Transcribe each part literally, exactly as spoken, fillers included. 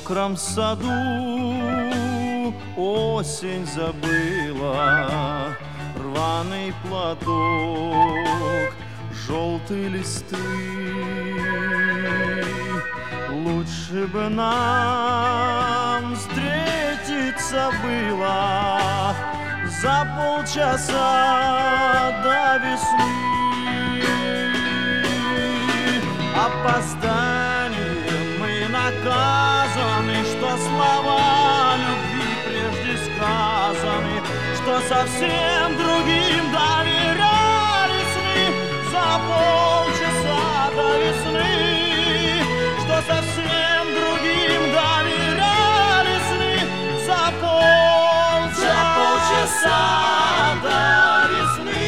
мокром саду осень забыла рваный платок, желтые листы. Лучше бы нам встретиться было за полчаса до весны. Опозданием мы наказаны, что слова любви прежде сказаны, что совсем другим доверяли сны за полчаса до весны, что совсем другим доверяли сны за полчаса, за полчаса до весны.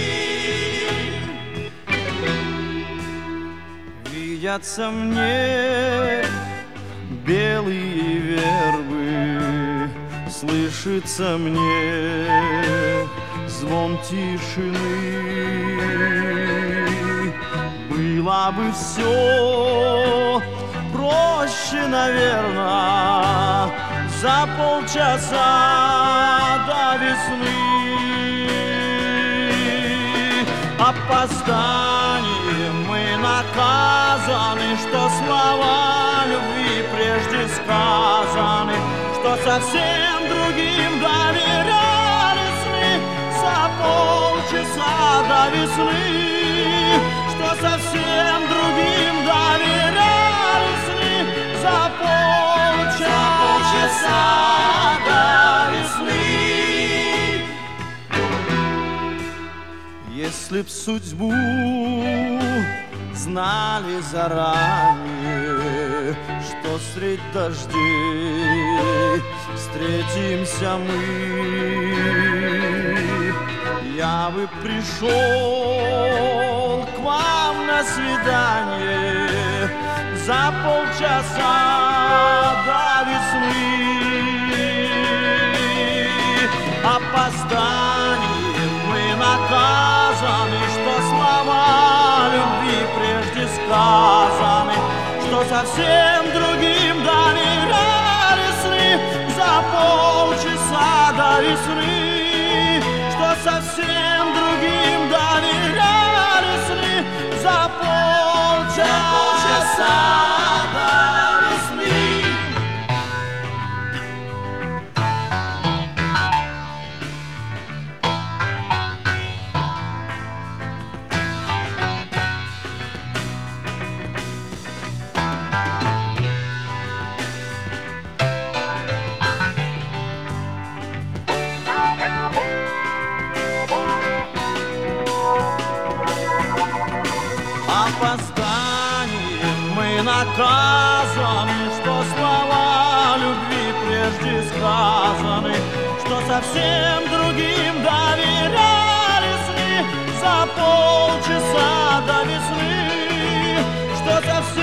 Видятся мне белые вербы, слышится мне звон тишины. Было бы все проще, наверное, за полчаса до весны. Опозданием мы наказаны, что слова любви прежде сказаны, что совсем другим доверяли сны за полчаса до весны, что совсем другим доверяли сны за полчаса до весны. Если б судьбу знали заранее, что средь дождей встретимся мы, я бы пришел к вам на свидание за полчаса до весны. Опозданием мы наказаны, что слова любви прежде сказаны, что совсем другим доверяли сны за полчаса до весны, что совсем другим доверяли сны за полчаса до весны. Опозданием мы наказаны, что слова любви прежде сказаны, что совсем другим доверяли сны за полчаса до весны, что совсем